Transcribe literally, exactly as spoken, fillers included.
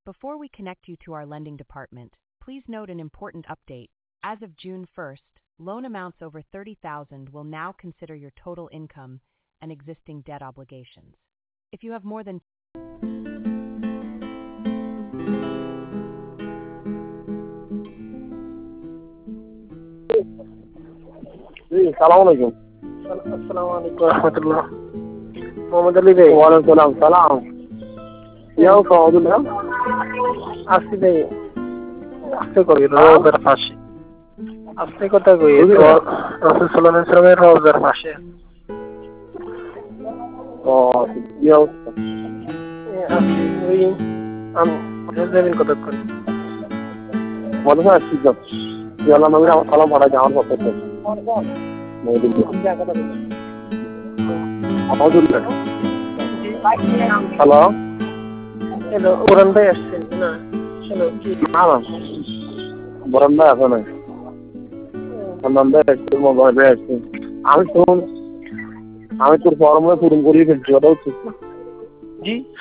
Before we connect you to our lending department, please note an important update. As of June first, loan amounts over thirty thousand will now consider your total income and existing debt obligations. If you have more than Assalamu alaikum. Assalamu alaikum warahmatullah. Mohammed Ali Bey. Wa alaikum salam. Salam. Yaw Faudullah. আসি ভাই আস্তে করি রোজার পাশে আস্তে কথা কই রাসূল সাল্লাল্লাহু আলাইহি ওয়াসাল্লামের রোজার পাশে ও yaw আসি ওই আম জেমিন কথা কই বলবা আসি যাব ইয়ালা নবীর আমার সালাম পড়া যাওয়ার কথা তো Alhamdulillah. Hello. Hello, Buran ভাই আসছেন না? Hello, কি? হ্যাঁ বুরান ভাই আছে না? বুরান ভাই একটু মোবাইল আছে। আমি তো আমি তোর ফর্মে পূরণ করিয়ে ফেলছি ওটা হচ্ছে জি